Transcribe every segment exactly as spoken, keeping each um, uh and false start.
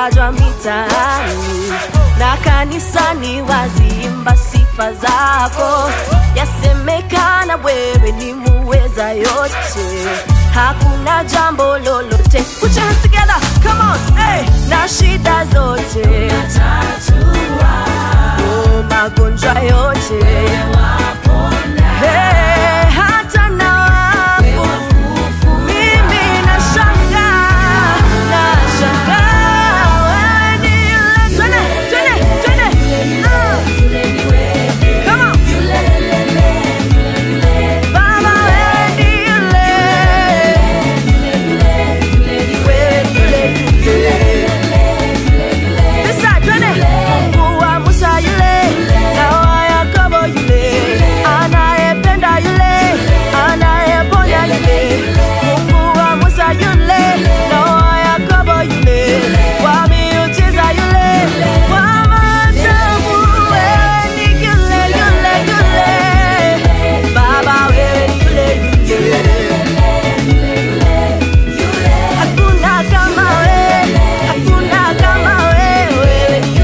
watajwa mitaani na kanisani waziimba sifa zako. Yasemekana wewe ni muweza yote, hakuna jambo lolote. Put your hands together, come on, hey. Na shida zote oh, magonjwa yote hey, hata na wafu mimi na shanga na shanga wewe ni yule. Twende, twende, twende uh. Come on Baba wewe ni yule. Wewe ni yule. This side, twende. Mungu wa Musa yule na wa Yakobo yule, anayependa yule, anayeponya yule. Mungu wa Musa yule na wa Yakobo yule, wa miujiza yule, wa maajabu. Wewe ni yule, yule, yule. Baba wewe ni yule, yule. Hakuna kama wewe, hakuna kama wewe. Wewe ni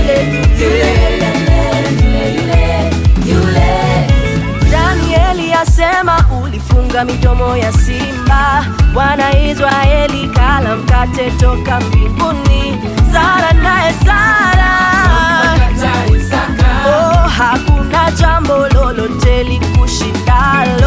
yule, yule. Danieli asema ulifunga midomo ya simba, Wana Israeli kala mkate toka mbinguni. Sara naye Sara oh, hakuna jambo lolote likushindalo.